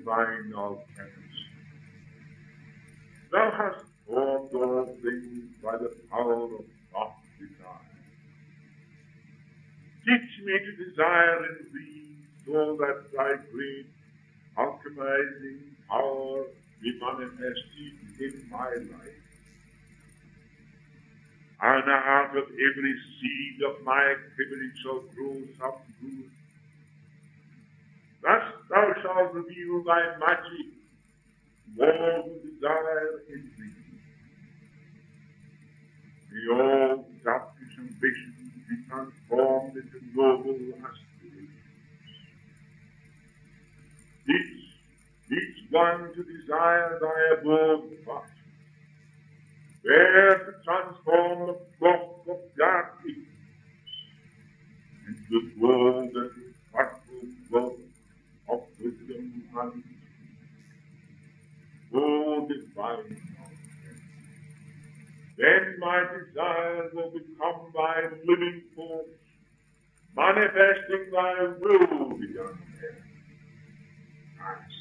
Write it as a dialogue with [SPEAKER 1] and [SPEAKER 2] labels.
[SPEAKER 1] divine alchemist. Thou hast formed all things by the power of thought desire. Teach me to desire in thee, so that thy great alchemizing power be manifested in my life. And out of every seed of my activity shall grow some good. Thus thou shalt reveal thy magic, more than desire in thee. May all selfish ambitions be transformed into noble aspirations. Teach one to desire thy abode thought, where to transform the flock of dark ignorance into the gold and impartial growth of wisdom and truth. O divine knowledge, then my desire will become thy living force, manifesting thy will beyond men.